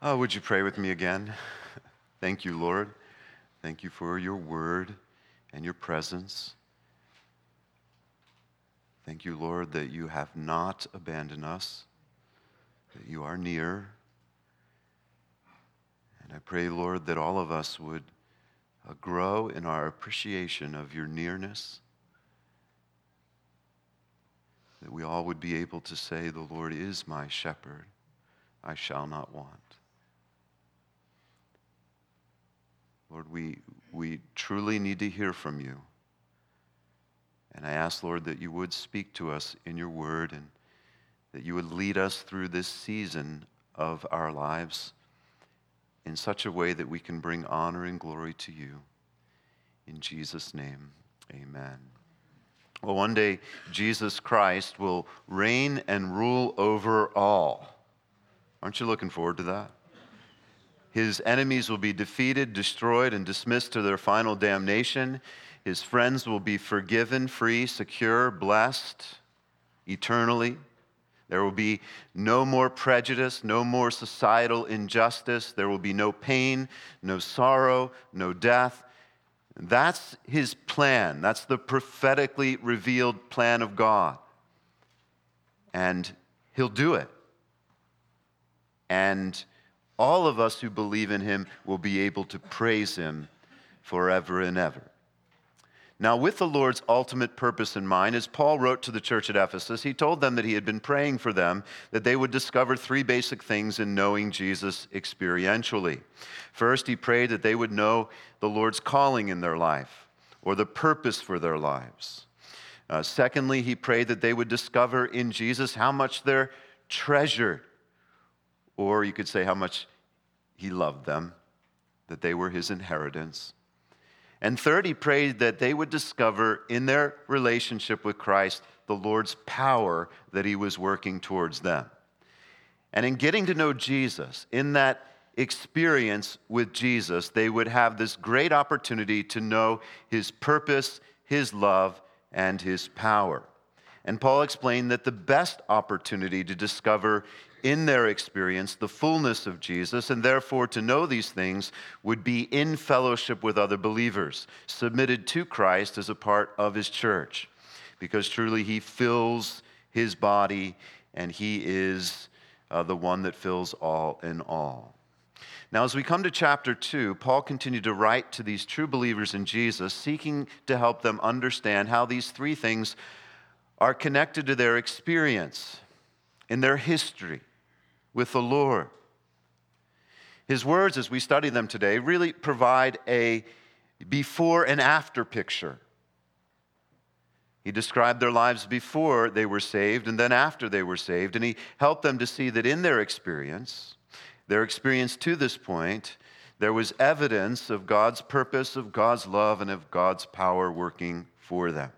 Oh, would you pray with me again? Thank you, Lord. Thank you for your word and your presence. Thank you, Lord, that you have not abandoned us, that you are near. And I pray, Lord, that all of us would grow in our appreciation of your nearness, that we all would be able to say, the Lord is my shepherd, I shall not want. Lord, we truly need to hear from you. And I ask, Lord, that you would speak to us in your word and that you would lead us through this season of our lives in such a way that we can bring honor and glory to you. In Jesus' name, amen. Well, one day, Jesus Christ will reign and rule over all. Aren't you looking forward to that? His enemies will be defeated, destroyed, and dismissed to their final damnation. His friends will be forgiven, free, secure, blessed, eternally. There will be no more prejudice, no more societal injustice. There will be no pain, no sorrow, no death. That's his plan. That's the prophetically revealed plan of God. And he'll do it. And all of us who believe in him will be able to praise him forever and ever. Now, with the Lord's ultimate purpose in mind, as Paul wrote to the church at Ephesus, he told them that he had been praying for them, that they would discover three basic things in knowing Jesus experientially. First, he prayed that they would know the Lord's calling in their life, or the purpose for their lives. Secondly, he prayed that they would discover in Jesus how much they're treasured, or you could say how much he loved them, that they were his inheritance. And third, he prayed that they would discover in their relationship with Christ the Lord's power that he was working towards them. And in getting to know Jesus, in that experience with Jesus, they would have this great opportunity to know his purpose, his love, and his power. And Paul explained that the best opportunity to discover in their experience the fullness of Jesus, and therefore to know these things, would be in fellowship with other believers, submitted to Christ as a part of his church, because truly he fills his body and he is the one that fills all in all. Now, as we come to chapter 2, Paul continued to write to these true believers in Jesus, seeking to help them understand how these three things are connected to their experience in their history with the Lord. His words, as we study them today, really provide a before and after picture. He described their lives before they were saved and then after they were saved, and he helped them to see that in their experience to this point, there was evidence of God's purpose, of God's love, and of God's power working for them.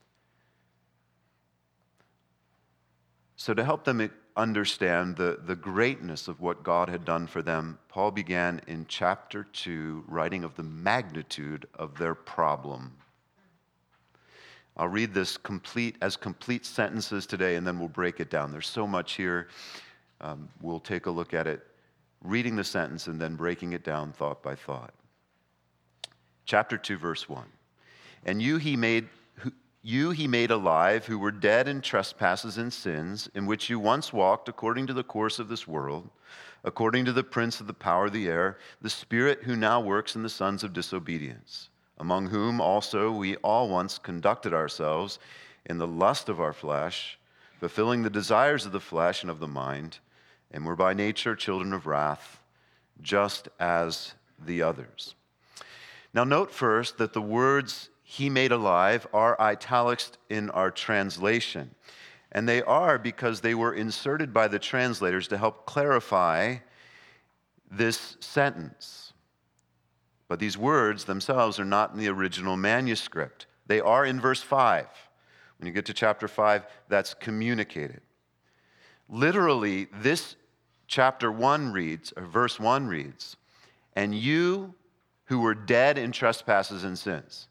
So to help them understand the greatness of what God had done for them, Paul began in chapter 2 writing of the magnitude of their problem. I'll read this complete sentences today, and then we'll break it down. There's so much here. We'll take a look at it, reading the sentence and then breaking it down thought by thought. Chapter 2, verse 1. And you he made alive, who were dead in trespasses and sins, in which you once walked according to the course of this world, according to the prince of the power of the air, the spirit who now works in the sons of disobedience, among whom also we all once conducted ourselves in the lust of our flesh, fulfilling the desires of the flesh and of the mind, and were by nature children of wrath, just as the others. Now note first that the words he made alive are italics in our translation. And they are because they were inserted by the translators to help clarify this sentence. But these words themselves are not in the original manuscript. They are in verse 5. When you get to chapter 5, that's communicated. Literally, this chapter 1 reads, or verse 1 reads, and you who were dead in trespasses and sins.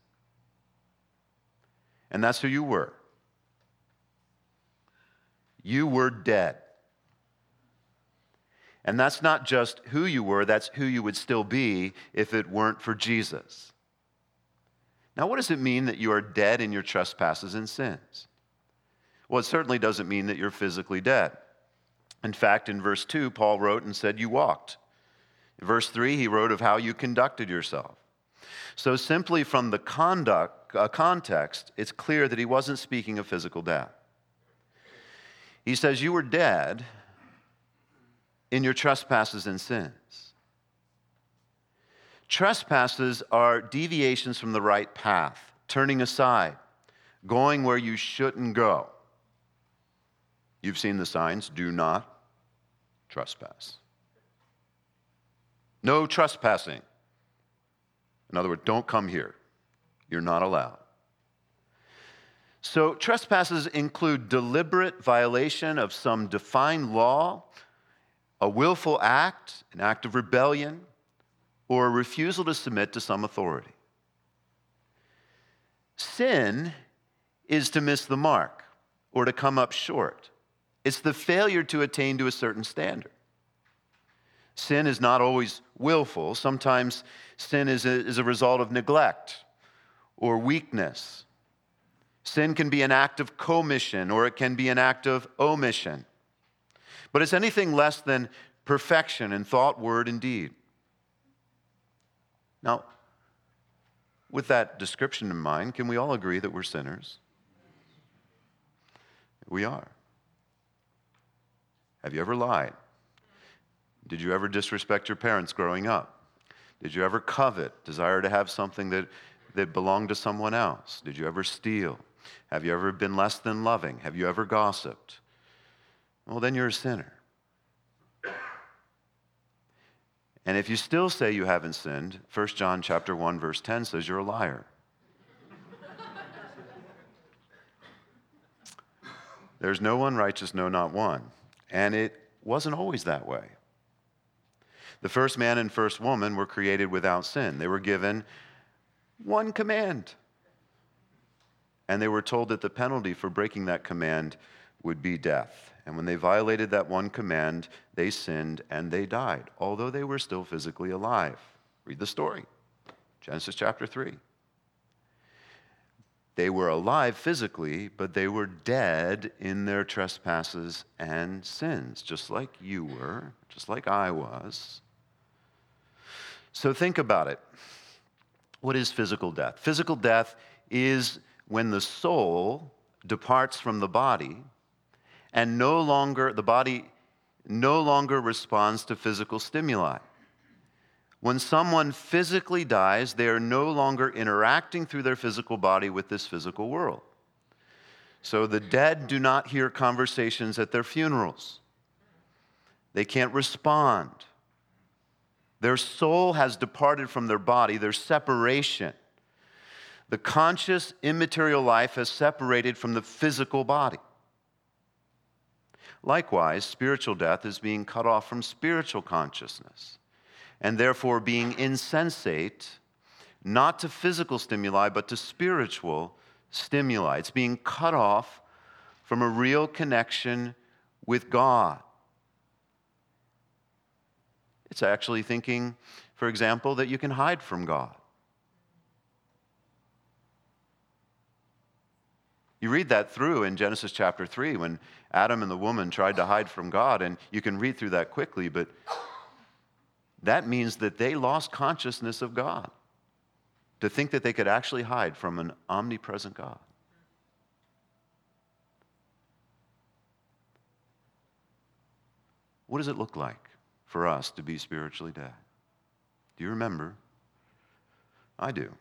And that's who you were. You were dead. And that's not just who you were, that's who you would still be if it weren't for Jesus. Now, what does it mean that you are dead in your trespasses and sins? Well, it certainly doesn't mean that you're physically dead. In fact, in verse 2, Paul wrote and said you walked. In verse 3, he wrote of how you conducted yourself. So simply from the context, it's clear that he wasn't speaking of physical death. He says you were dead in your trespasses and sins. Trespasses are deviations from the right path, turning aside, going where you shouldn't go. You've seen the signs, do not trespass. No trespassing. In other words, don't come here. You're not allowed. So trespasses include deliberate violation of some defined law, a willful act, an act of rebellion, or a refusal to submit to some authority. Sin is to miss the mark or to come up short. It's the failure to attain to a certain standard. Sin is not always willful. Sometimes sin is a result of neglect or weakness. Sin can be an act of commission or it can be an act of omission. But it's anything less than perfection in thought, word, and deed. Now, with that description in mind, can we all agree that we're sinners? We are. Have you ever lied? Did you ever disrespect your parents growing up? Did you ever covet, desire to have something that belonged to someone else? Did you ever steal? Have you ever been less than loving? Have you ever gossiped? Well, then you're a sinner. And if you still say you haven't sinned, 1 John chapter 1, verse 10 says you're a liar. There's no one righteous, no, not one. And it wasn't always that way. The first man and first woman were created without sin. They were given one command. And they were told that the penalty for breaking that command would be death. And when they violated that one command, they sinned and they died, although they were still physically alive. Read the story, Genesis chapter 3. They were alive physically, but they were dead in their trespasses and sins, just like you were, just like I was. So think about it. What is physical death? Physical death is when the soul departs from the body and the body no longer responds to physical stimuli. When someone physically dies, they are no longer interacting through their physical body with this physical world. So the dead do not hear conversations at their funerals. They can't respond. Their soul has departed from their body, their separation. The conscious, immaterial life has separated from the physical body. Likewise, spiritual death is being cut off from spiritual consciousness, and therefore being insensate, not to physical stimuli, but to spiritual stimuli. It's being cut off from a real connection with God. It's actually thinking, for example, that you can hide from God. You read that through in Genesis chapter 3 when Adam and the woman tried to hide from God, and you can read through that quickly, but that means that they lost consciousness of God, to think that they could actually hide from an omnipresent God. What does it look like for us to be spiritually dead? Do you remember? I do.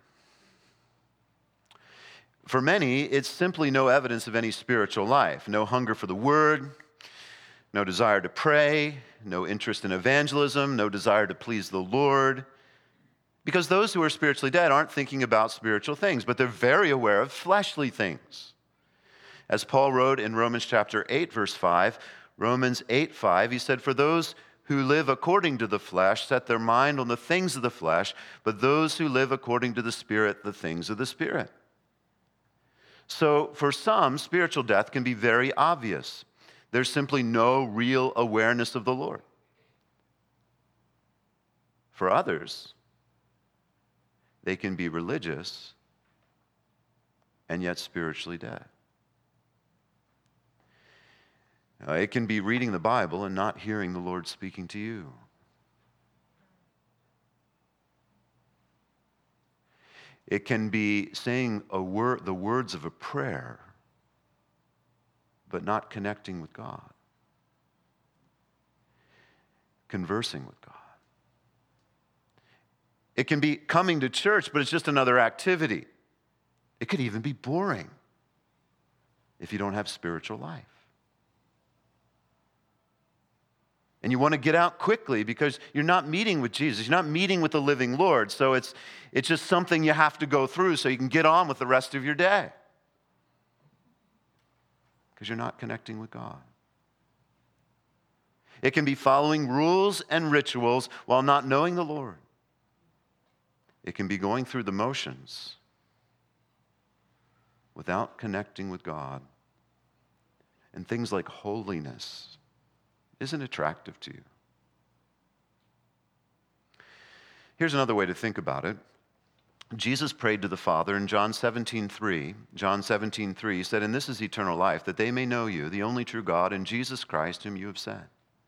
For many, it's simply no evidence of any spiritual life, no hunger for the word, no desire to pray, no interest in evangelism, no desire to please the Lord. Because those who are spiritually dead aren't thinking about spiritual things, but they're very aware of fleshly things. As Paul wrote in Romans chapter 8, verse 5, Romans 8:5, he said, "For those who live according to the flesh set their mind on the things of the flesh, but those who live according to the Spirit, the things of the Spirit." So for some, spiritual death can be very obvious. There's simply no real awareness of the Lord. For others, they can be religious and yet spiritually dead. It can be reading the Bible and not hearing the Lord speaking to you. It can be saying the words of a prayer, but not connecting with God, conversing with God. It can be coming to church, but it's just another activity. It could even be boring if you don't have spiritual life. And you want to get out quickly because you're not meeting with Jesus. You're not meeting with the living Lord. So it's just something you have to go through so you can get on with the rest of your day. Because you're not connecting with God. It can be following rules and rituals while not knowing the Lord. It can be going through the motions without connecting with God. And things like holiness isn't attractive to you. Here's another way to think about it. Jesus prayed to the Father in John 17:3, he said, "And this is eternal life, that they may know you, the only true God, and Jesus Christ, whom you have sent."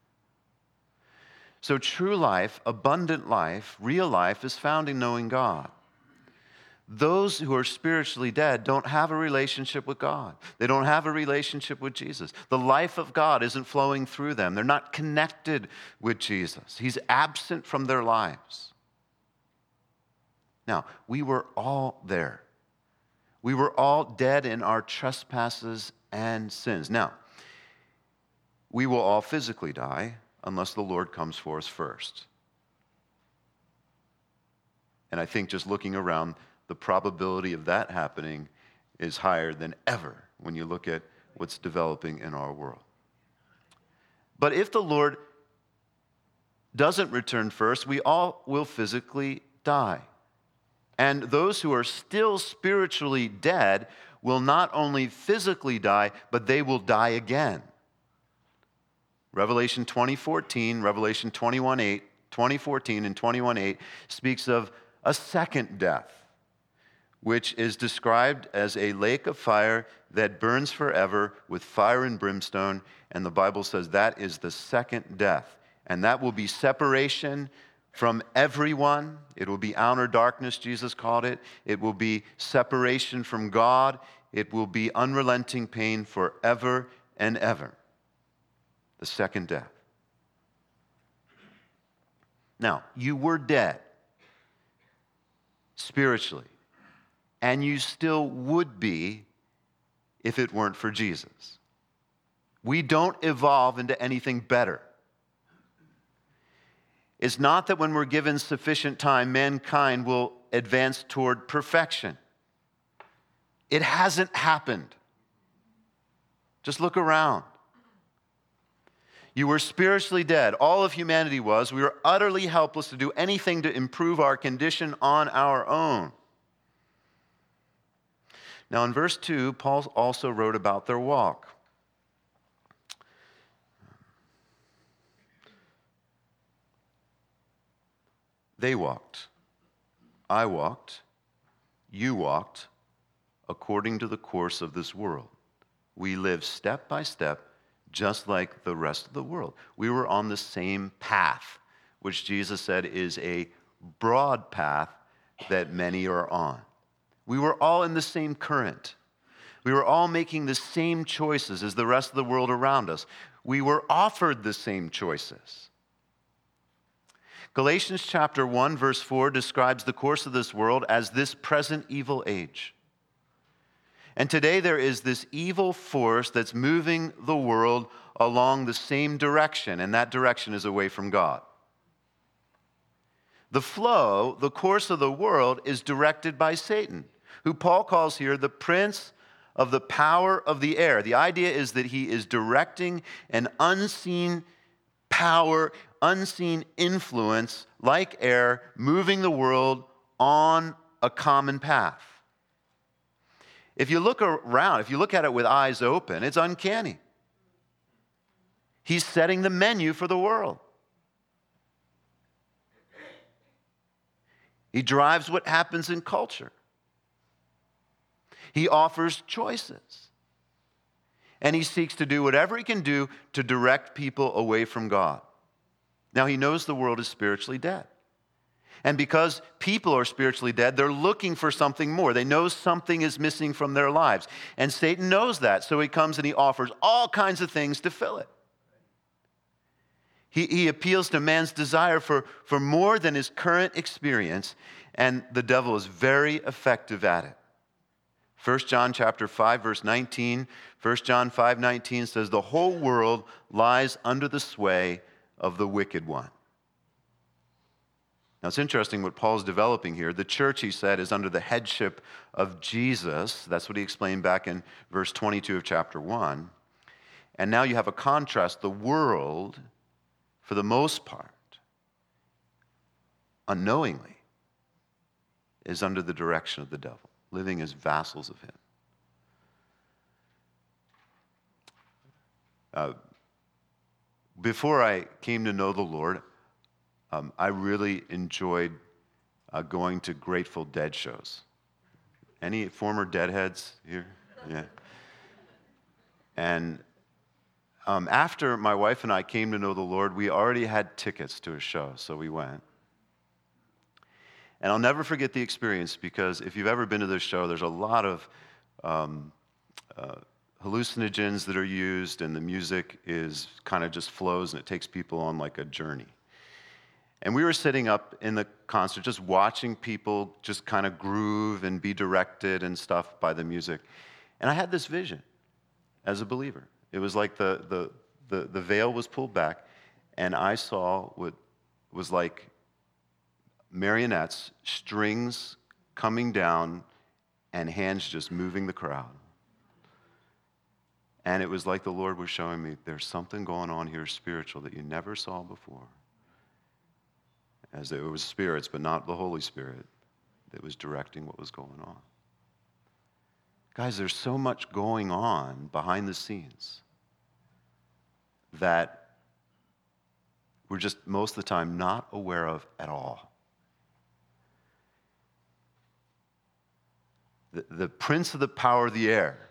So true life, abundant life, real life is found in knowing God. Those who are spiritually dead don't have a relationship with God. They don't have a relationship with Jesus. The life of God isn't flowing through them. They're not connected with Jesus. He's absent from their lives. Now, we were all there. We were all dead in our trespasses and sins. Now, we will all physically die unless the Lord comes for us first. And I think just looking around, the probability of that happening is higher than ever when you look at what's developing in our world. But if the Lord doesn't return first, we all will physically die. And those who are still spiritually dead will not only physically die, but they will die again. Revelation 20:14, Revelation 21:8, 20:14 and 21:8 speaks of a second death, which is described as a lake of fire that burns forever with fire and brimstone. And the Bible says that is the second death. And that will be separation from everyone. It will be outer darkness, Jesus called it. It will be separation from God. It will be unrelenting pain forever and ever. The second death. Now, you were dead spiritually. And you still would be if it weren't for Jesus. We don't evolve into anything better. It's not that when we're given sufficient time, mankind will advance toward perfection. It hasn't happened. Just look around. You were spiritually dead. All of humanity was. We were utterly helpless to do anything to improve our condition on our own. Now, in verse 2, Paul also wrote about their walk. They walked, I walked, you walked, according to the course of this world. We live step by step, just like the rest of the world. We were on the same path, which Jesus said is a broad path that many are on. We were all in the same current. We were all making the same choices as the rest of the world around us. We were offered the same choices. Galatians chapter 1, verse 4 describes the course of this world as this present evil age. And today there is this evil force that's moving the world along the same direction, and that direction is away from God. The flow, the course of the world, is directed by Satan, who Paul calls here the prince of the power of the air. The idea is that he is directing an unseen power, unseen influence, like air, moving the world on a common path. If you look around, if you look at it with eyes open, it's uncanny. He's setting the menu for the world. He drives what happens in culture. He offers choices. And he seeks to do whatever he can do to direct people away from God. Now, he knows the world is spiritually dead. And because people are spiritually dead, they're looking for something more. They know something is missing from their lives. And Satan knows that, so he comes and he offers all kinds of things to fill it. He appeals to man's desire for more than his current experience, and the devil is very effective at it. 1 John chapter 5, verse 19, 1 John 5:19 says, "The whole world lies under the sway of the wicked one." Now, it's interesting what Paul's developing here. The church, he said, is under the headship of Jesus. That's what he explained back in verse 22 of chapter 1. And now you have a contrast. The world, for the most part, unknowingly, is under the direction of the devil, living as vassals of him. Before I came to know the Lord, I really enjoyed going to Grateful Dead shows. Any former Deadheads here? Yeah. And after my wife and I came to know the Lord, we already had tickets to a show, so we went. And I'll never forget the experience, because if you've ever been to this show, there's a lot of hallucinogens that are used, and the music is kind of just flows, and it takes people on like a journey. And we were sitting up in the concert just watching people just kind of groove and be directed and stuff by the music. And I had this vision as a believer. It was like the veil was pulled back, and I saw what was like marionettes, strings coming down, and hands just moving the crowd. And it was like the Lord was showing me, there's something going on here spiritual that you never saw before. As it was spirits, but not the Holy Spirit, that was directing what was going on. Guys, there's so much going on behind the scenes that we're just most of the time not aware of at all. The prince of the power of the air.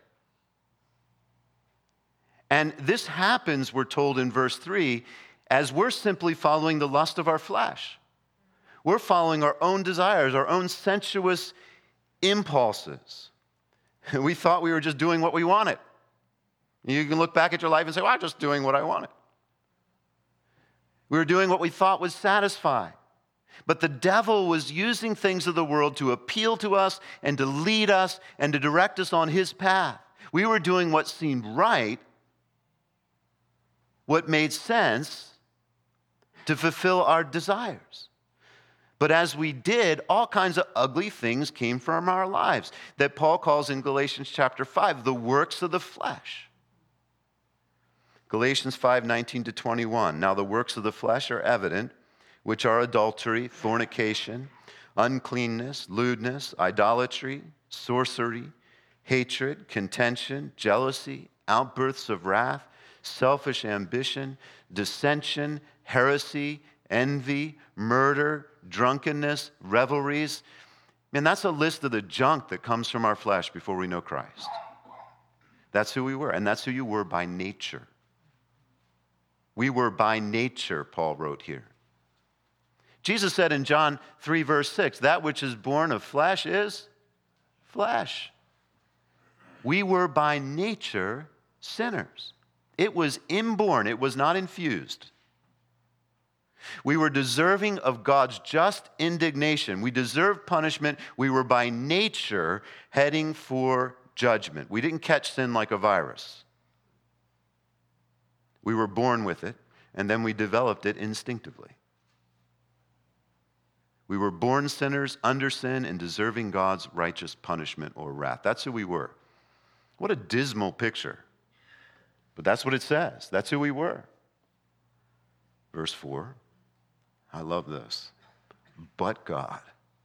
And this happens, we're told in verse 3, as we're simply following the lust of our flesh. We're following our own desires, our own sensuous impulses. We thought we were just doing what we wanted. You can look back at your life and say, well, I'm just doing what I wanted. We were doing what we thought would satisfy. But the devil was using things of the world to appeal to us and to lead us and to direct us on his path. We were doing what seemed right, what made sense to fulfill our desires. But as we did, all kinds of ugly things came from our lives that Paul calls in Galatians chapter 5, the works of the flesh. Galatians 5:19-21. Now the works of the flesh are evident, which are adultery, fornication, uncleanness, lewdness, idolatry, sorcery, hatred, contention, jealousy, outbursts of wrath, selfish ambition, dissension, heresy, envy, murder, drunkenness, revelries. Man, that's a list of the junk that comes from our flesh before we know Christ. That's who we were, and that's who you were by nature. We were by nature, Paul wrote here. Jesus said in John 3, verse 6, that which is born of flesh is flesh. We were by nature sinners. It was inborn, it was not infused. We were deserving of God's just indignation. We deserved punishment. We were by nature heading for judgment. We didn't catch sin like a virus. We were born with it, and then we developed it instinctively. We were born sinners, under sin, and deserving God's righteous punishment or wrath. That's who we were. What a dismal picture. But that's what it says. That's who we were. Verse 4. I love this. But God,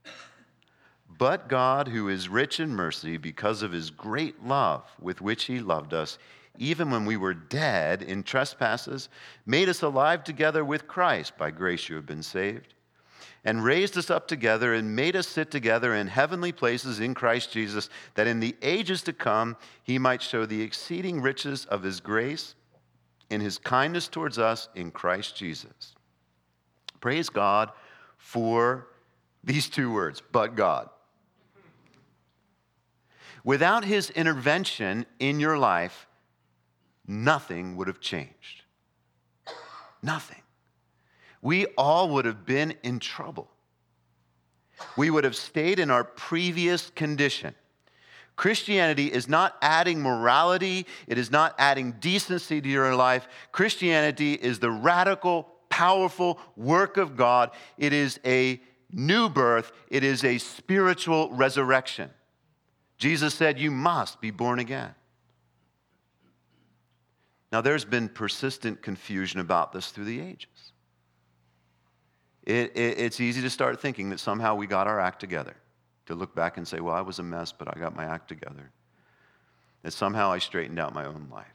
who is rich in mercy because of his great love with which he loved us, even when we were dead in trespasses, made us alive together with Christ. By grace you have been saved. and raised us up together and made us sit together in heavenly places in Christ Jesus, that in the ages to come he might show the exceeding riches of his grace in his kindness towards us in Christ Jesus. Praise God for these two words, but God. Without his intervention in your life, nothing would have changed. Nothing. We all would have been in trouble. We would have stayed in our previous condition. Christianity is not adding morality. It is not adding decency to your life. Christianity is the radical, powerful work of God. It is a new birth. It is a spiritual resurrection. Jesus said, you must be born again. Now, there's been persistent confusion about this through the ages. It's easy to start thinking that somehow we got our act together, to look back and say, well, I was a mess, but I got my act together. That somehow I straightened out my own life.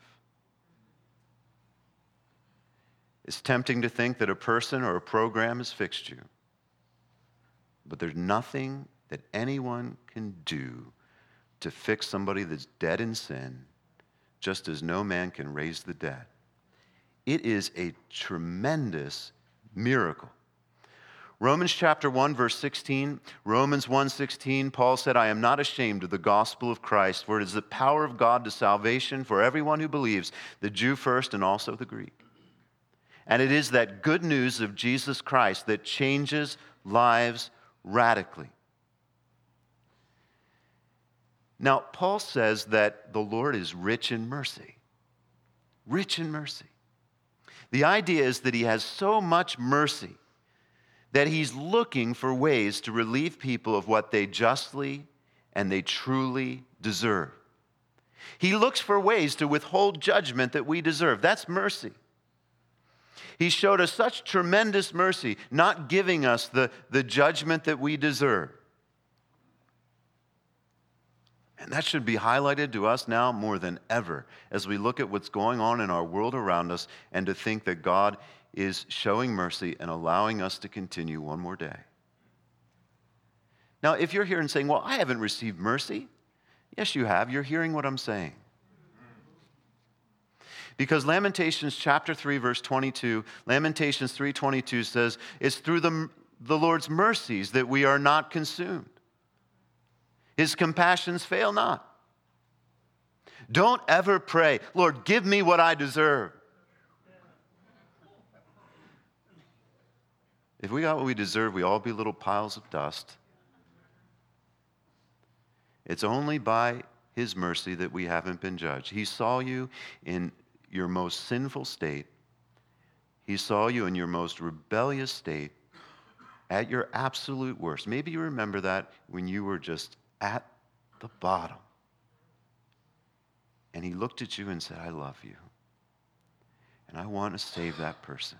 It's tempting to think that a person or a program has fixed you. But there's nothing that anyone can do to fix somebody that's dead in sin, just as no man can raise the dead. It is a tremendous miracle. Romans chapter 1, verse 16, Romans 1:16, Paul said, I am not ashamed of the gospel of Christ, for it is the power of God to salvation for everyone who believes, the Jew first and also the Greek. And it is that good news of Jesus Christ that changes lives radically. Now, Paul says that the Lord is rich in mercy. Rich in mercy. The idea is that he has so much mercy that he's looking for ways to relieve people of what they justly and they truly deserve. He looks for ways to withhold judgment that we deserve. That's mercy. He showed us such tremendous mercy, not giving us the judgment that we deserve. And that should be highlighted to us now more than ever as we look at what's going on in our world around us and to think that God is showing mercy and allowing us to continue one more day. Now, if you're here and saying, well, I haven't received mercy. Yes, you have. You're hearing what I'm saying. Because Lamentations chapter 3, verse 22, Lamentations 3:22 says, it's through the Lord's mercies that we are not consumed. His compassions fail not. Don't ever pray, Lord, give me what I deserve. If we got what we deserve, we all be little piles of dust. It's only by his mercy that we haven't been judged. He saw you in your most sinful state. He saw you in your most rebellious state, at your absolute worst. Maybe you remember that when you were just at the bottom. And he looked at you and said, I love you. And I want to save that person.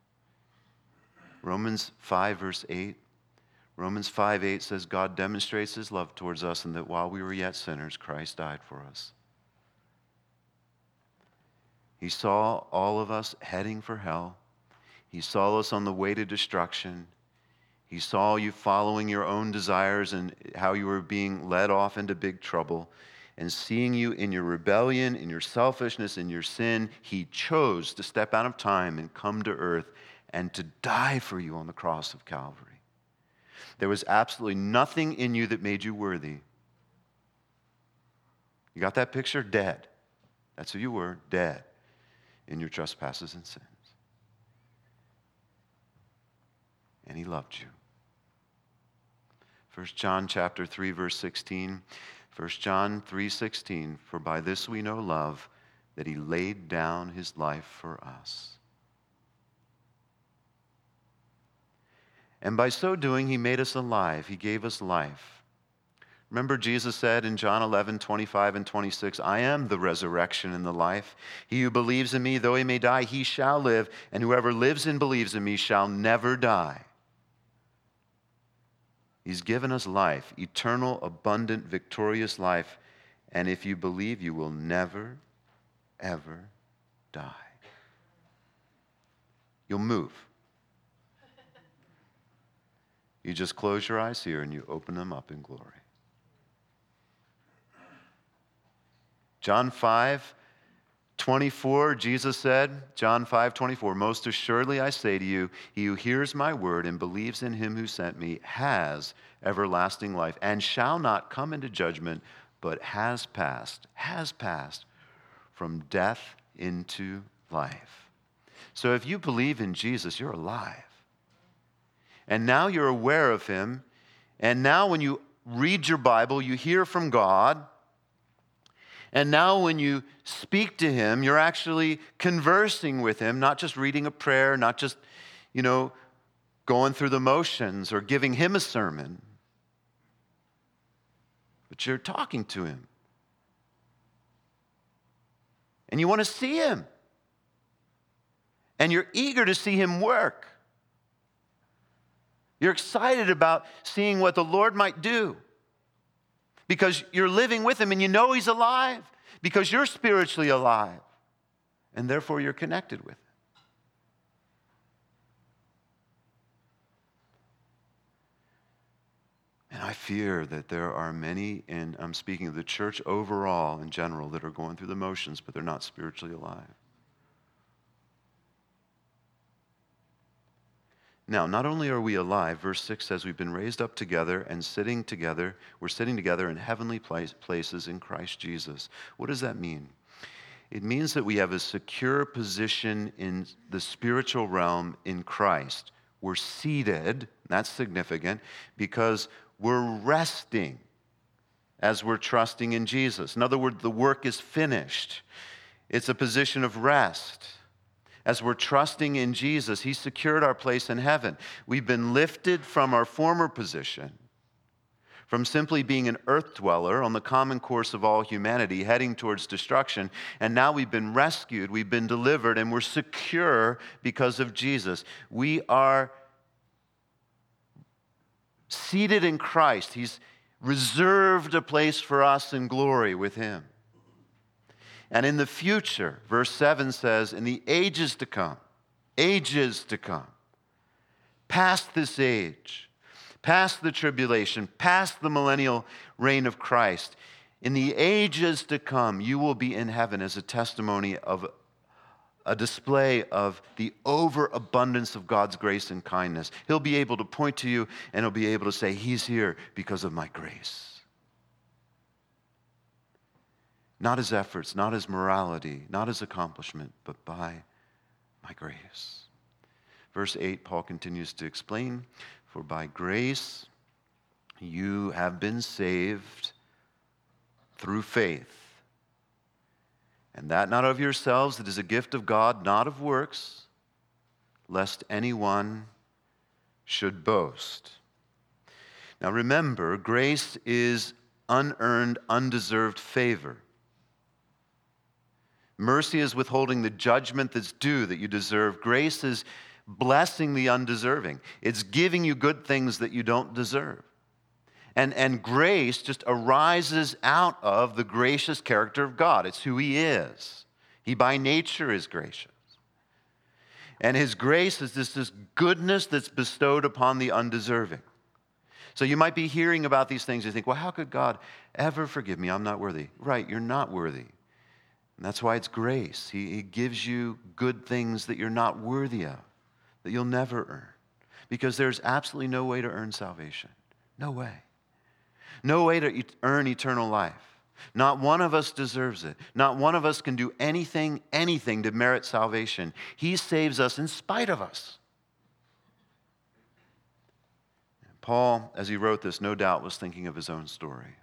Romans 5, verse 8. Romans 5:8 says, God demonstrates his love towards us, and that while we were yet sinners, Christ died for us. He saw all of us heading for hell. He saw us on the way to destruction. He saw you following your own desires and how you were being led off into big trouble. And seeing you in your rebellion, in your selfishness, in your sin, he chose to step out of time and come to earth and to die for you on the cross of Calvary. There was absolutely nothing in you that made you worthy. You got that picture? Dead. That's who you were, dead in your trespasses and sins. And he loved you. 1 John chapter 3, verse 16. 1 John 3:16, for by this we know love, that he laid down his life for us. And by so doing, he made us alive. He gave us life. Remember, Jesus said in John 11:25 and 26, I am the resurrection and the life. He who believes in me, though he may die, he shall live. And whoever lives and believes in me shall never die. He's given us life, eternal, abundant, victorious life. And if you believe, you will never, ever die. You'll move. You just close your eyes here and you open them up in glory. John 5:24, Jesus said, John 5:24, most assuredly I say to you, he who hears my word and believes in him who sent me has everlasting life and shall not come into judgment, but has passed from death into life. So if you believe in Jesus, you're alive. And now you're aware of him. And now when you read your Bible, you hear from God. And now when you speak to him, you're actually conversing with him, not just reading a prayer, not just, going through the motions or giving him a sermon. But you're talking to him. And you want to see him. And you're eager to see him work. You're excited about seeing what the Lord might do. Because you're living with him and you know he's alive. Because you're spiritually alive. And therefore you're connected with him. And I fear that there are many, and I'm speaking of the church overall in general, that are going through the motions, but they're not spiritually alive. Now, not only are we alive, verse 6 says we've been raised up together and sitting together. We're sitting together in heavenly places in Christ Jesus. What does that mean? It means that we have a secure position in the spiritual realm in Christ. We're seated, that's significant, because we're resting as we're trusting in Jesus. In other words, the work is finished. It's a position of rest. As we're trusting in Jesus, he secured our place in heaven. We've been lifted from our former position, from simply being an earth dweller on the common course of all humanity, heading towards destruction, and now we've been rescued, we've been delivered, and we're secure because of Jesus. We are seated in Christ. He's reserved a place for us in glory with him. And in the future, verse 7 says, in the ages to come, past this age, past the tribulation, past the millennial reign of Christ, in the ages to come, you will be in heaven as a testimony of a display of the overabundance of God's grace and kindness. He'll be able to point to you and he'll be able to say, he's here because of my grace. Not his efforts, not his morality, not his accomplishment, but by my grace. Verse 8, Paul continues to explain, for by grace you have been saved through faith. And that not of yourselves, it is a gift of God, not of works, lest anyone should boast. Now remember, grace is unearned, undeserved favor. Mercy is withholding the judgment that's due, that you deserve. Grace is blessing the undeserving. It's giving you good things that you don't deserve. And grace just arises out of the gracious character of God. It's who he is. He by nature is gracious. And his grace is this goodness that's bestowed upon the undeserving. So you might be hearing about these things. You think, well, how could God ever forgive me? I'm not worthy. Right, you're not worthy. And that's why it's grace. He gives you good things that you're not worthy of, that you'll never earn. Because there's absolutely no way to earn salvation. No way. No way to earn eternal life. Not one of us deserves it. Not one of us can do anything to merit salvation. He saves us in spite of us. Paul, as he wrote this, no doubt was thinking of his own story.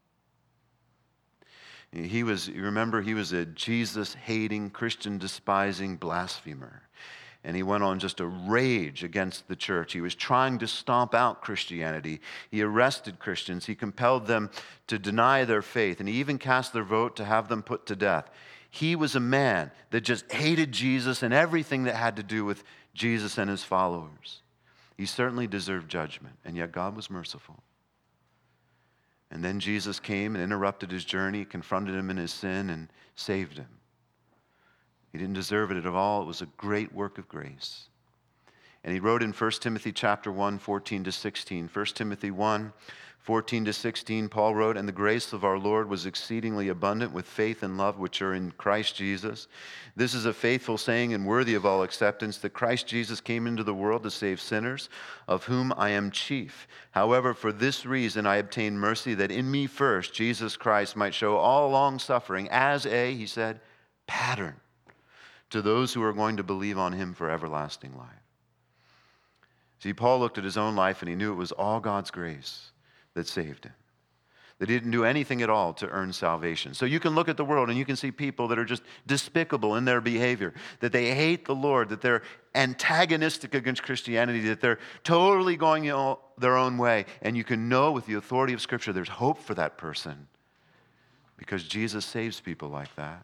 He was a Jesus-hating, Christian-despising blasphemer. And he went on just a rage against the church. He was trying to stomp out Christianity. He arrested Christians. He compelled them to deny their faith. And he even cast their vote to have them put to death. He was a man that just hated Jesus and everything that had to do with Jesus and his followers. He certainly deserved judgment, and yet God was merciful. And then Jesus came and interrupted his journey, confronted him in his sin, and saved him. He didn't deserve it at all. It was a great work of grace. And he wrote in 1 Timothy chapter 1, 14 to 16. 1 Timothy 1, 14 to 16, Paul wrote, "And the grace of our Lord was exceedingly abundant with faith and love which are in Christ Jesus. This is a faithful saying and worthy of all acceptance, that Christ Jesus came into the world to save sinners, of whom I am chief. However, for this reason I obtained mercy, that in me first Jesus Christ might show all long suffering as a," he said, "pattern to those who are going to believe on him for everlasting life." See, Paul looked at his own life and he knew it was all God's grace that saved him. That he didn't do anything at all to earn salvation. So you can look at the world and you can see people that are just despicable in their behavior, that they hate the Lord, that they're antagonistic against Christianity, that they're totally going their own way. And you can know with the authority of Scripture there's hope for that person because Jesus saves people like that.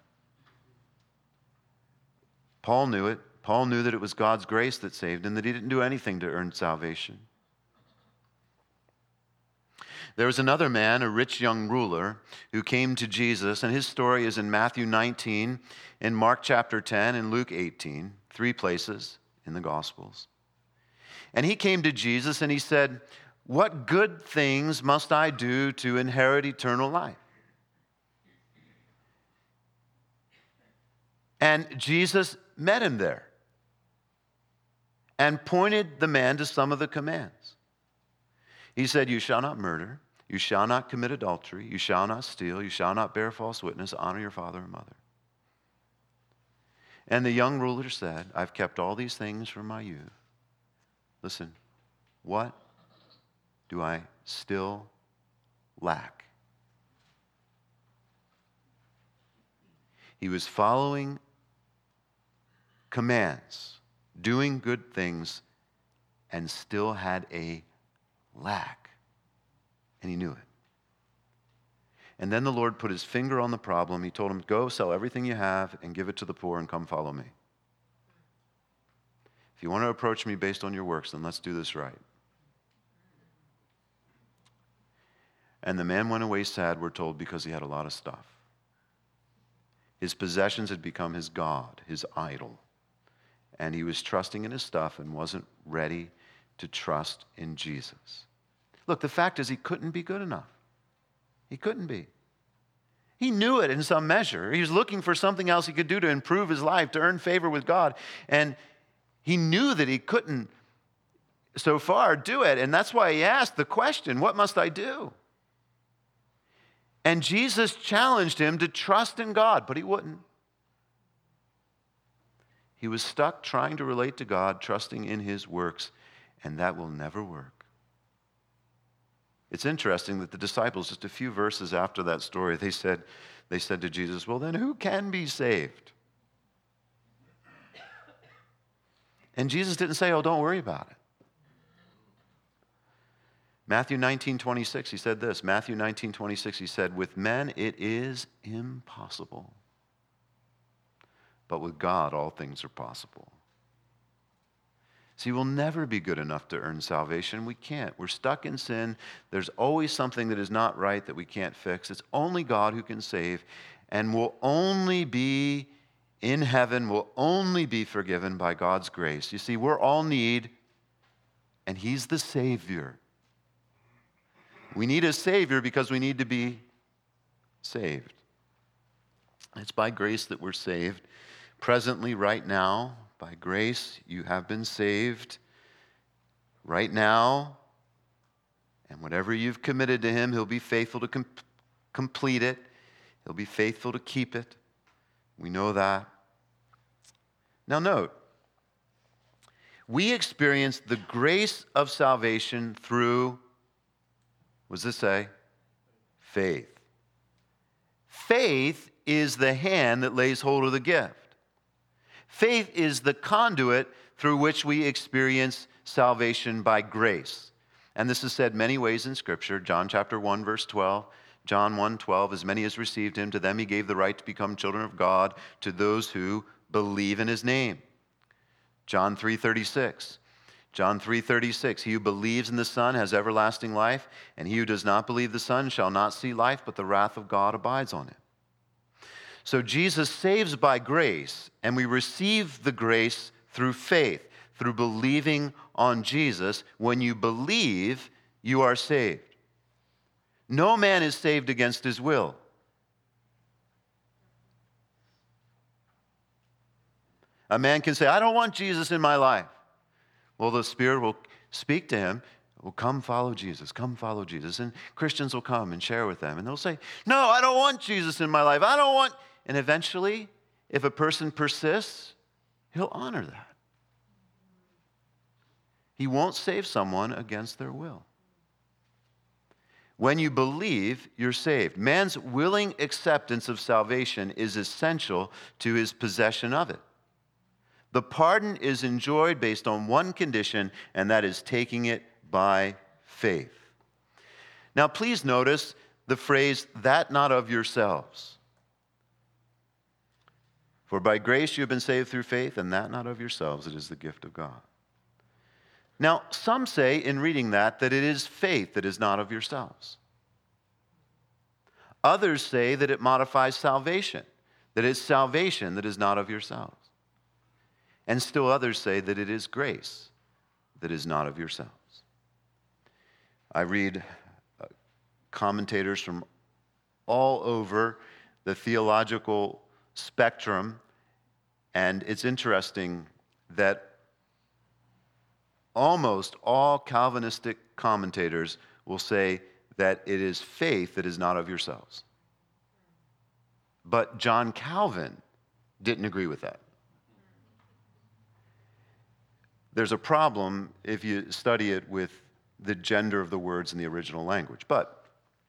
Paul knew it. Paul knew that it was God's grace that saved him, that he didn't do anything to earn salvation. There was another man, a rich young ruler, who came to Jesus, and his story is in Matthew 19, in Mark chapter 10, and Luke 18, 3 places in the Gospels. And he came to Jesus and he said, "What good things must I do to inherit eternal life?" And Jesus met him there and pointed the man to some of the commands. He said, "You shall not murder, you shall not commit adultery, you shall not steal, you shall not bear false witness, honor your father and mother." And the young ruler said, "I've kept all these things from my youth." Listen, what do I still lack? He was following commands, doing good things, and still had a lack. And he knew it. And then the Lord put his finger on the problem. He told him, "Go sell everything you have and give it to the poor and come follow me. If you want to approach me based on your works, then let's do this right." And the man went away sad, we're told, because he had a lot of stuff. His possessions had become his God, his idol. And he was trusting in his stuff and wasn't ready to trust in Jesus. Look, the fact is he couldn't be good enough. He couldn't be. He knew it in some measure. He was looking for something else he could do to improve his life, to earn favor with God. And he knew that he couldn't so far do it. And that's why he asked the question, "What must I do?" And Jesus challenged him to trust in God, but he wouldn't. He was stuck trying to relate to God, trusting in his works, and that will never work. It's interesting that the disciples, just a few verses after that story, they said to Jesus, "Well, then who can be saved?" And Jesus didn't say, "Oh, don't worry about it." Matthew 19:26, he said this. Matthew 19:26, he said, "With men it is impossible, but with God all things are possible." See, we'll never be good enough to earn salvation. We can't. We're stuck in sin. There's always something that is not right that we can't fix. It's only God who can save, and we'll only be in heaven, we'll only be forgiven by God's grace. You see, we're all in need, and he's the Savior. We need a Savior because we need to be saved. It's by grace that we're saved. Presently, right now, by grace, you have been saved. Right now, and whatever you've committed to him, he'll be faithful to complete it. He'll be faithful to keep it. We know that. Now note, we experience the grace of salvation through, what does this say? Faith. Faith is the hand that lays hold of the gift. Faith is the conduit through which we experience salvation by grace. And this is said many ways in Scripture. John chapter 1, verse 12. John 1:12, "As many as received him, to them he gave the right to become children of God, to those who believe in his name." John 3:36. John 3:36, "He who believes in the Son has everlasting life, and he who does not believe the Son shall not see life, but the wrath of God abides on him." So Jesus saves by grace, and we receive the grace through faith. through believing on Jesus. When you believe, you are saved. No man is saved against his will. A man can say, I don't want Jesus in my life. Well, the Spirit will speak to him. Well, come follow Jesus. Come follow Jesus. And Christians will come and share with them. And they'll say, no, I don't want Jesus in my life. I don't want. And eventually, if a person persists, he'll honor that. He won't save someone against their will. When you believe, you're saved. Man's willing acceptance of salvation is essential to his possession of it. The pardon is enjoyed based on one condition, and that is taking it by faith. Now, please notice the phrase, that not of yourselves. For by grace you have been saved through faith, and that not of yourselves, it is the gift of God. Now, some say in reading that it is faith that is not of yourselves. Others say that it modifies salvation, that it's salvation that is not of yourselves. And still others say that it is grace that is not of yourselves. I read commentators from all over the theological spectrum, and it's interesting that almost all Calvinistic commentators will say that it is faith that is not of yourselves. But John Calvin didn't agree with that. There's a problem if you study it with the gender of the words in the original language. But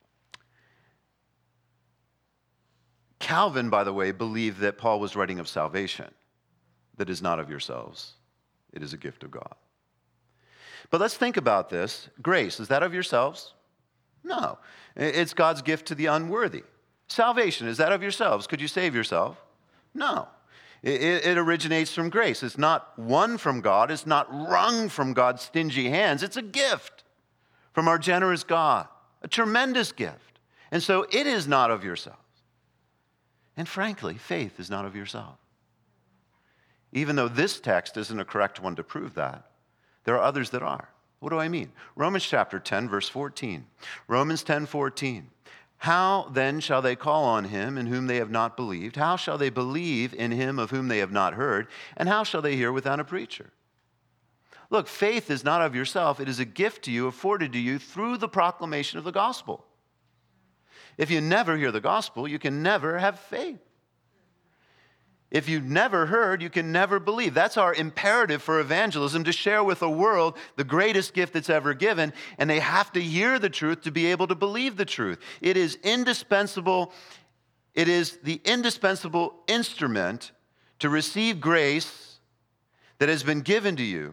Calvin, by the way, believed that Paul was writing of salvation that is not of yourselves. It is a gift of God. But let's think about this. Grace, is that of yourselves? No. It's God's gift to the unworthy. Salvation, is that of yourselves? Could you save yourself? No. It originates from grace. It's not won from God. It's not wrung from God's stingy hands. It's a gift from our generous God, a tremendous gift. And so it is not of yourselves. And frankly, faith is not of yourself. Even though this text isn't a correct one to prove that, there are others that are. What do I mean? Romans chapter 10, verse 14. Romans 10:14. How then shall they call on him in whom they have not believed? How shall they believe in him of whom they have not heard? And how shall they hear without a preacher? Look, faith is not of yourself. It is a gift to you, afforded to you through the proclamation of the gospel. If you never hear the gospel, you can never have faith. If you've never heard, you can never believe. That's our imperative for evangelism, to share with the world the greatest gift that's ever given, and they have to hear the truth to be able to believe the truth. It is indispensable. It is the indispensable instrument to receive grace that has been given to you.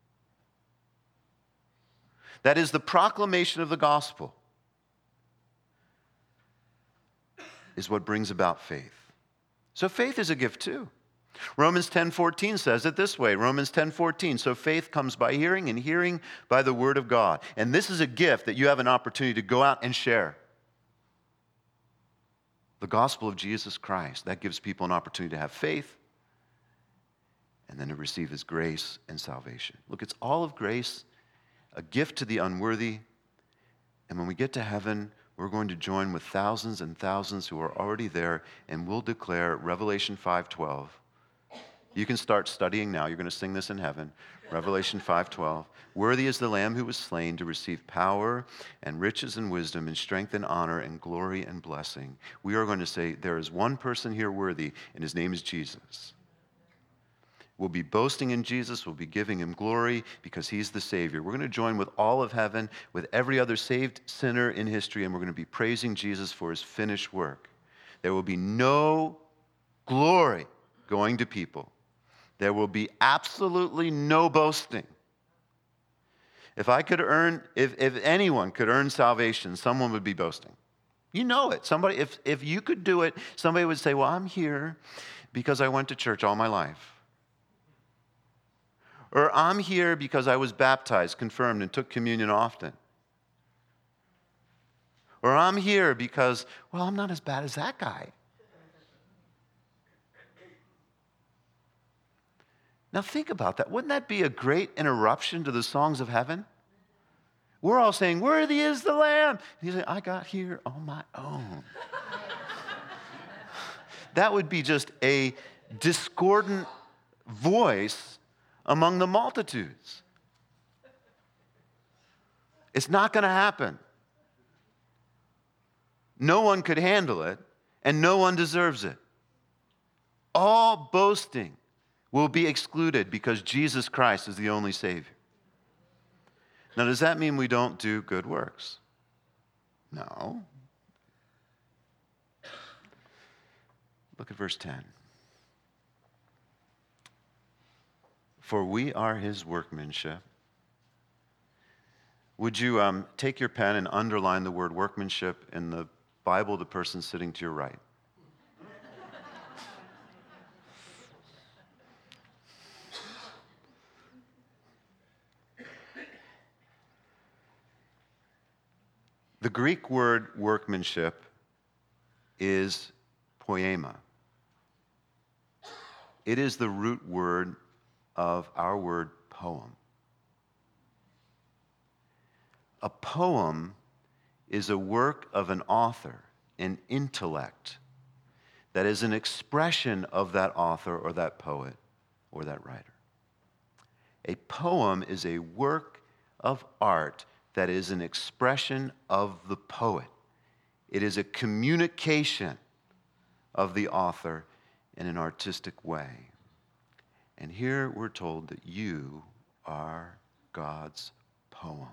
That is the proclamation of the gospel, is what brings about faith. So faith is a gift too. Romans 10:14 says it this way. Romans 10:14. So faith comes by hearing, and hearing by the word of God. And this is a gift that you have an opportunity to go out and share. The gospel of Jesus Christ. That gives people an opportunity to have faith and then to receive his grace and salvation. Look, it's all of grace, a gift to the unworthy. And when we get to heaven, we're going to join with thousands and thousands who are already there, and we'll declare Revelation 5:12. You can start studying now. You're going to sing this in heaven. Revelation 5:12. Worthy is the Lamb who was slain to receive power and riches and wisdom and strength and honor and glory and blessing. We are going to say there is one person here worthy, and his name is Jesus. We'll be boasting in Jesus. We'll be giving him glory because he's the Savior. We're going to join with all of heaven, with every other saved sinner in history, and we're going to be praising Jesus for his finished work. There will be no glory going to people. There will be absolutely no boasting. If anyone could earn salvation, someone would be boasting. You know it. Somebody, if you could do it, somebody would say, well, I'm here because I went to church all my life. Or I'm here because I was baptized, confirmed, and took communion often. Or I'm here because, well, I'm not as bad as that guy. Now think about that. Wouldn't that be a great interruption to the songs of heaven? We're all saying, "Worthy is the Lamb." And he's like, "I got here on my own." That would be just a discordant voice among the multitudes. It's not going to happen. No one could handle it, and no one deserves it. All boasting will be excluded because Jesus Christ is the only Savior. Now, does that mean we don't do good works? No. Look at verse 10. For we are his workmanship. Would you take your pen and underline the word workmanship in the Bible, the person sitting to your right? The Greek word workmanship is poema. It is the root word of our word poem. A poem is a work of an author, an intellect, that is an expression of that author or that poet or that writer. A poem is a work of art that is an expression of the poet. It is a communication of the author in an artistic way. And here we're told that you are God's poem.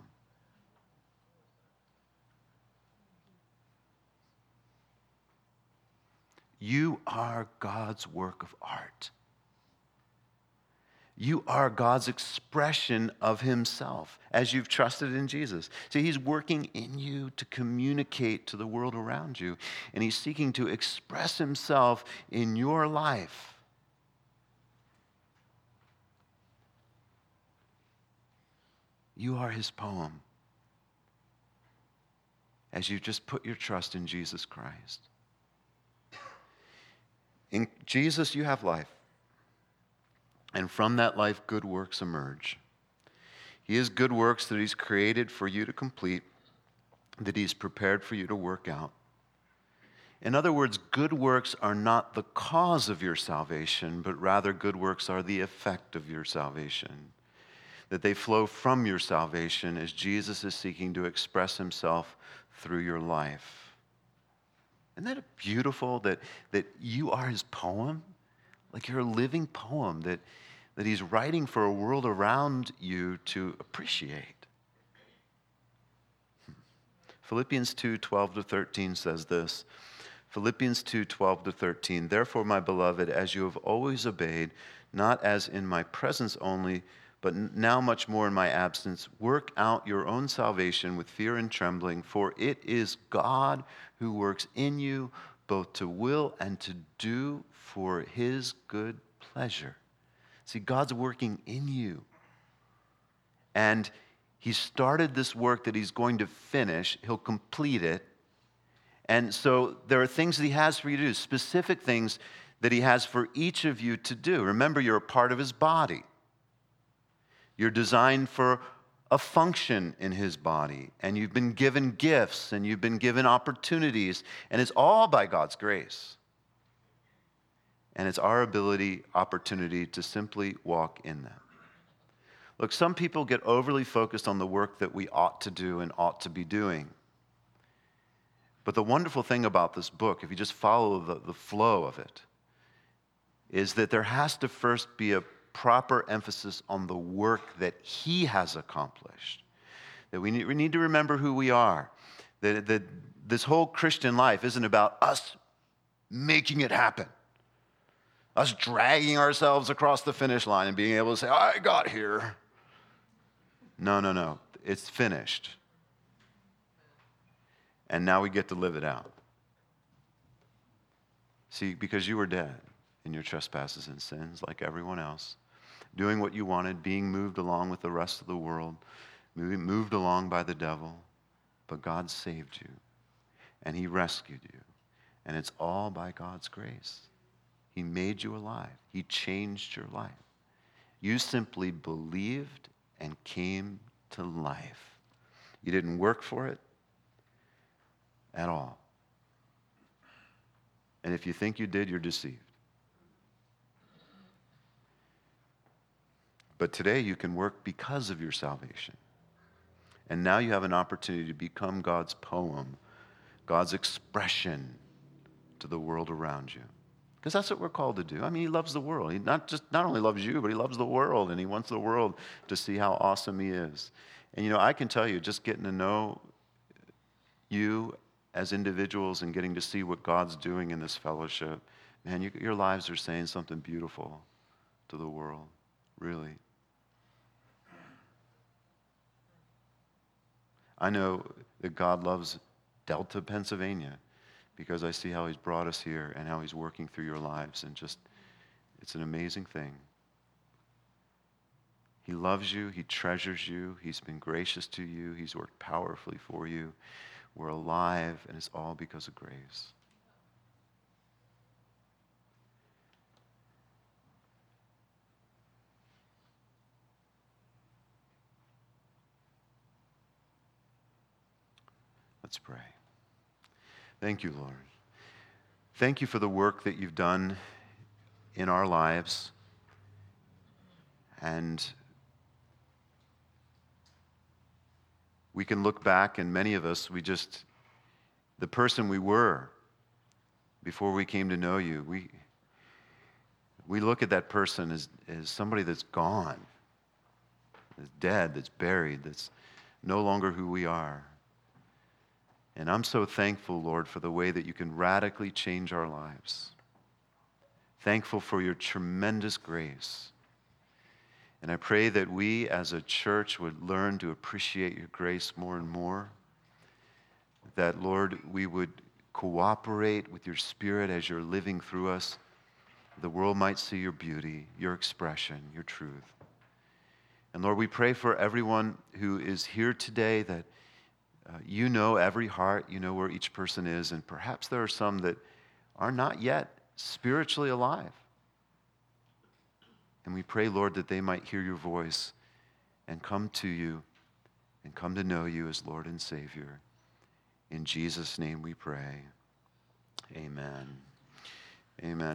You are God's work of art. You are God's expression of himself as you've trusted in Jesus. See, he's working in you to communicate to the world around you, and he's seeking to express himself in your life. You are his poem as you just put your trust in Jesus Christ. In Jesus, you have life. And from that life, good works emerge. He has good works that he's created for you to complete, that he's prepared for you to work out. In other words, good works are not the cause of your salvation, but rather good works are the effect of your salvation. That they flow from your salvation as Jesus is seeking to express himself through your life. Isn't that beautiful that you are his poem? Like you're a living poem that he's writing for a world around you to appreciate. Philippians 2:12-13 says this. Philippians 2:12-13, therefore, my beloved, as you have always obeyed, not as in my presence only, but now much more in my absence, work out your own salvation with fear and trembling, for it is God who works in you both to will and to do for his good pleasure. See, God's working in you. And he started this work that he's going to finish. He'll complete it. And so there are things that he has for you to do, specific things that he has for each of you to do. Remember, you're a part of his body. You're designed for a function in his body, and you've been given gifts, and you've been given opportunities, and it's all by God's grace. And it's our opportunity to simply walk in them. Look, some people get overly focused on the work that we ought to do and ought to be doing. But the wonderful thing about this book, if you just follow the flow of it, is that there has to first be a proper emphasis on the work that he has accomplished. That we need to remember who we are. That this whole Christian life isn't about us making it happen. Us dragging ourselves across the finish line and being able to say, I got here. No. It's finished. And now we get to live it out. See, because you were dead in your trespasses and sins like everyone else, doing what you wanted, being moved along with the rest of the world, moved along by the devil, but God saved you, and he rescued you, and it's all by God's grace. He made you alive. He changed your life. You simply believed and came to life. You didn't work for it at all. And if you think you did, you're deceived. But today you can work because of your salvation. And now you have an opportunity to become God's poem, God's expression to the world around you. Because that's what we're called to do. I mean, he loves the world. He not only loves you, but he loves the world, and he wants the world to see how awesome he is. And I can tell you, just getting to know you as individuals and getting to see what God's doing in this fellowship, man, your lives are saying something beautiful to the world, really. I know that God loves Delta, Pennsylvania, because I see how he's brought us here and how he's working through your lives, and just, it's an amazing thing. He loves you, he treasures you, he's been gracious to you, he's worked powerfully for you. We're alive, and it's all because of grace. Let's pray. Thank you, Lord. Thank you for the work that you've done in our lives. And we can look back, and many of us, the person we were before we came to know you, we look at that person as somebody that's gone, that's dead, that's buried, that's no longer who we are. And I'm so thankful, Lord, for the way that you can radically change our lives. Thankful for your tremendous grace. And I pray that we as a church would learn to appreciate your grace more and more. That, Lord, we would cooperate with your Spirit as you're living through us. The world might see your beauty, your expression, your truth. And Lord, we pray for everyone who is here today, that you know every heart, you know where each person is, and perhaps there are some that are not yet spiritually alive. And we pray, Lord, that they might hear your voice and come to you and come to know you as Lord and Savior. In Jesus' name we pray. Amen. Amen.